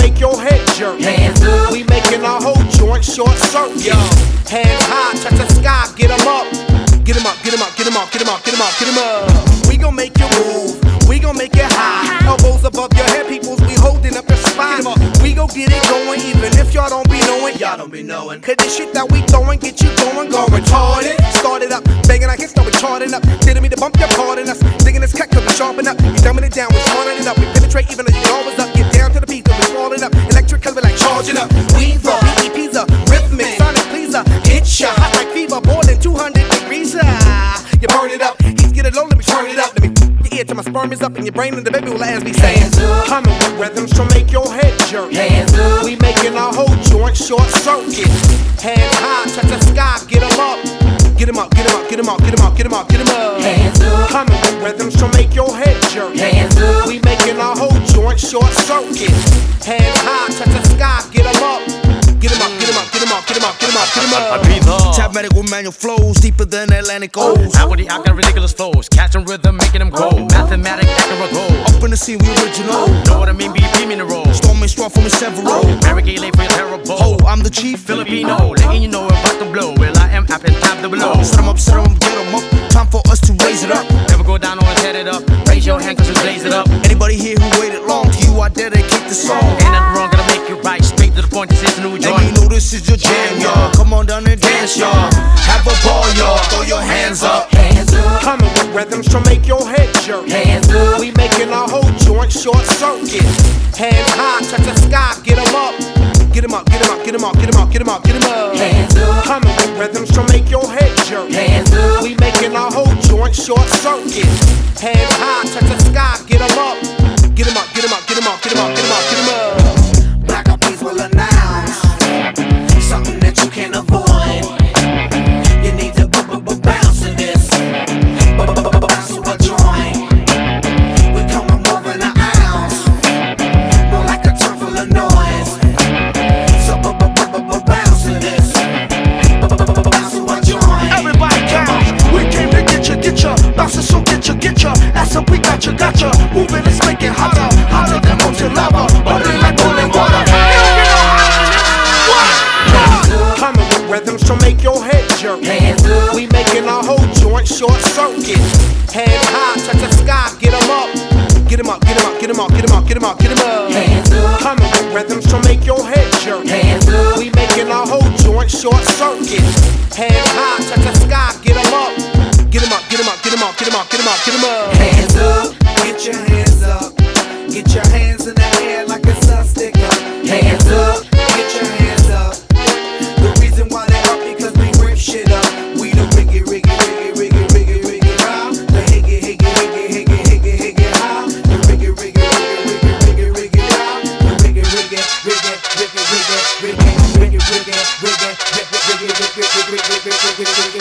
make your head jerk. Hands up. We making our whole joint short circuit. Yo. Hands high, touch the sky, get 'em up. Get 'em up, get 'em up, get 'em up, get 'em up, get 'em up, get 'em up. We gon' make you move, we gon' make it high. Elbows above your head, peoples, we holding up your spine. We gon' get it going, even if y'all don't be knowing. Y'all don't be knowing. Cause this shit that we throwing, get you going, go retarded. Started up, banging our hits, start retarding up. Didn't mean to bump your part in us. Digging this cut, cause we sharpen up. You dumbing it down, we smarting it up. We penetrate even though your jaw was up. Get down to the beat, cause we swallowing up. Electric, cause we like charging up. Weaver, BEP's a rhythmic, sonic pleaser. It's ya, hot like fever, more than 200 degrees. You burn it up, heat get it low, let me turn it up. Let me your ear till my sperm is up in your brain and the baby will as me saying. Hands up. Coming with rhythms to make your head jerk. Hands up. We making our whole joint short circuit. Hands high, touch the sky, get 'em up. Get 'em up, get 'em up, get 'em up, get 'em up, get 'em up, get 'em up. Hands up. Coming with rhythms to make your head jerk. Hands up. We making our whole joint short circuit. Hands high, touch the sky, get 'em up. Get 'em up, get 'em up, get 'em up, get 'em up, get 'em up, get 'em up. I breathe up. Tap medical manual flows deeper than Atlantic O's. Outwardly, I got ridiculous flows, catching rhythm, making them grow. Mathematic, accurate goal. Up in the scene, we original. Know what I mean? BP mineral. Storming strong from several. Barricade late for your terrible. Oh, I'm the chief Filipino, letting you know about the blow. Well, I am up and top the below. Set 'em up, get 'em up. Time for us to raise it up. Never go down or set it up. Raise your hand cause we blaze it up. Anybody here who waited long, to you I dedicate the song. Ain't nothing wrong, gotta make it right. Straight to the point, this is a new And joint. you know this is your jam, y'all. Come on down and dance, y'all. Have a ball, y'all. Throw your hands up. Hands up. Coming with rhythms to make your head jerk. Hands up. We making our whole joint short circuit. Hands high, touch the sky, get 'em up. Get 'em up, get 'em up, get 'em up, get 'em up, get 'em up, get 'em up. Hands up. Coming with rhythms to make your head jerk. Hands up. We making our whole joint short circuit. Hands high, touch the sky, get 'em up. Get 'em up, get 'em up, get 'em up, get 'em up, get 'em up, get 'em up. Black Eyed Peas will announce something that you can't avoid. You need to bounce to this. Bounce to a joint. We coming more than an ounce, more like a ton full of noise. So bounce to this. Bounce to a joint. Everybody count. We came to get ya. Bounce so get ya. That's what we got ya. Moving, let's make it hotter. Hotter than molten lava. Burning like boiling water. Coming with rhythms to make your head jerk. Hands up. We making our whole joint short circuit. Hands high, touch the sky, get 'em up. Get 'em up, get 'em up, get 'em up, get 'em up, get 'em up, get 'em up. Hands up. Coming with rhythms to make your head jerk. Hands up. We making our whole joint short circuit. Hands high, touch the sky, get 'em up. Get 'em up, get 'em up, get 'em up, get 'em up, get 'em up, get 'em up. Hands up. Get your hands up. Get your hands in the air like a sun sticker. Hands up. Get your hands up. The reason why they up because we rip shit up. We the riggy how. The higgy how. The riggy how. The riggy